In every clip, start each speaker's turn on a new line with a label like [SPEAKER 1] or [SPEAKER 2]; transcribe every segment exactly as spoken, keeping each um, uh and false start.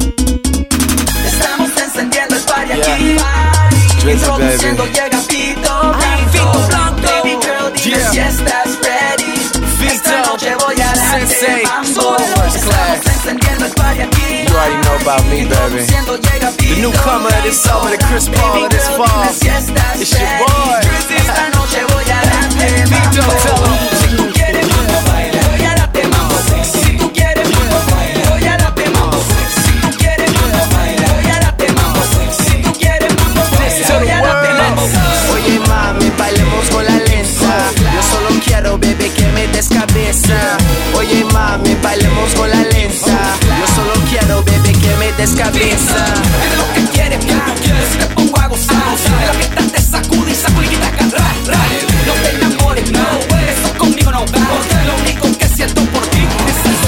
[SPEAKER 1] Estamos encendiendo el party aquí.
[SPEAKER 2] Yeah.
[SPEAKER 1] Introduciendo llega Fito, Fito Blanco. Baby girl, dime
[SPEAKER 2] Yeah.
[SPEAKER 1] si estás ready. Esta noche voy a darte
[SPEAKER 2] Sensei,
[SPEAKER 1] mambo.
[SPEAKER 2] first class.
[SPEAKER 1] Estamos encendiendo el party aquí.
[SPEAKER 2] You already know about me, baby.
[SPEAKER 1] Introduciendo llega Fito,
[SPEAKER 2] The newcomer of this summer, the Chris Paul of this
[SPEAKER 1] Baby girl,
[SPEAKER 2] fall.
[SPEAKER 1] dime si estás
[SPEAKER 2] It's your
[SPEAKER 1] ready.
[SPEAKER 2] boy.
[SPEAKER 1] Esta noche voy a darte
[SPEAKER 2] Fito,
[SPEAKER 1] mambo.
[SPEAKER 2] tell 'em.
[SPEAKER 1] Si tú quieres mambo, voy a darte mambo. Si tú quieres mambo, voy a darte mambo. Si tú quieres mambo, voy a darte mambo. Si tú quieres mambo, voy a darte mambo.
[SPEAKER 3] Oye mami, bailemos con la lenta. Yo solo quiero, bebé, que me des cabeza. Oye mami, bailemos con la lenta. Yo solo quiero, bebé, que me des cabeza.
[SPEAKER 1] Es lo que quieres, que tú quieres, te pongo a gozar. La fiesta te sacude y sacude y taca, ra, ra. No te enamores, no, eso conmigo no va. Lo único que siento por ti es eso.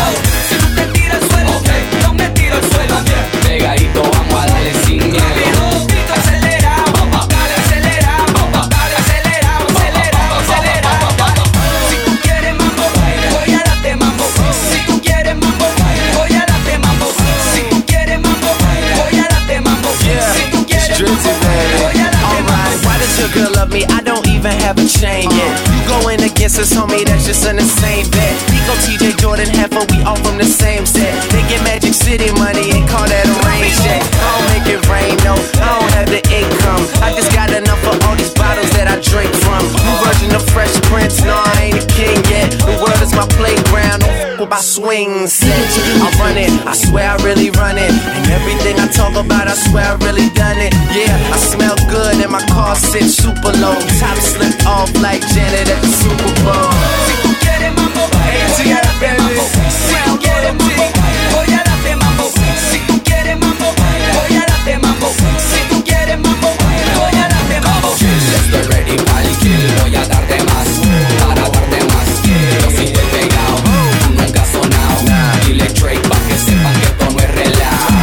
[SPEAKER 1] Si tú te tiras al suelo, yo me tiro al suelo.
[SPEAKER 4] Pegadito, vamos a darle sin miedo.
[SPEAKER 1] Rápido, Fito, acelera, dale, acelera, dale, acelera, acelera, acelera. Si tú quieres mambo, voy a darte mambo. Si tú quieres mambo, voy a darte mambo. Si tú quieres mambo, voy a darte mambo. Si tú quieres mambo, voy a darte mambo.
[SPEAKER 3] Alright, why does your girl love me? I don't even have a chain yet. You going against us, homie, that's just an insane bet. Nico, T J, Jordan, Heifer, we all from the same set. They get Magic City money and call that a rain check. I don't make it rain, no, I don't have the income. I just got enough for all these bottles that I drink from. New version of Fresh Prince, no, I ain't a king yet. The world is my playground, don't f- with my swing set. I run it, I swear I really run it. And everything I talk about, I swear I really done it. Yeah, I smell good and my car sits super low. Top slipped off like Janet at the Super Bowl.
[SPEAKER 1] Si tú quieres mambo, voy a darte mambo. Si tú quieres mambo, voy a darte mambo. Si tú quieres mambo, voy a darte mambo. Si tú quieres mambo, voy a darte mambo.
[SPEAKER 4] Estoy ready para el kill, voy a darte más, para darte más. Yo sigo pegado, tú nunca has sonado. Dile Drake pa' que sepan que esto no es relajo.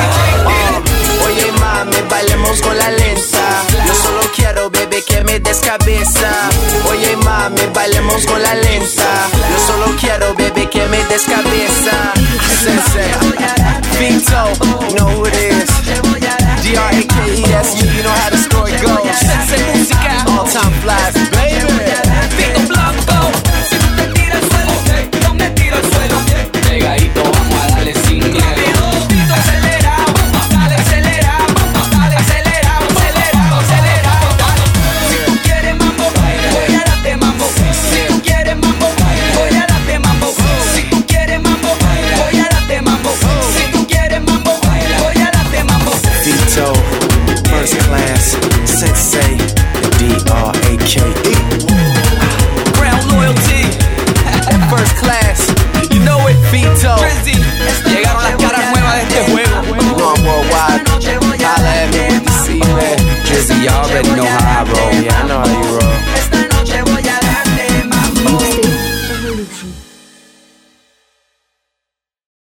[SPEAKER 3] Uh, oye mami, bailemos con la lenta. Yo solo quiero, bebé, que me des cabeza. Oye mami, bailemos con la lenta. Yo solo quiero, bebé, que me des cabeza.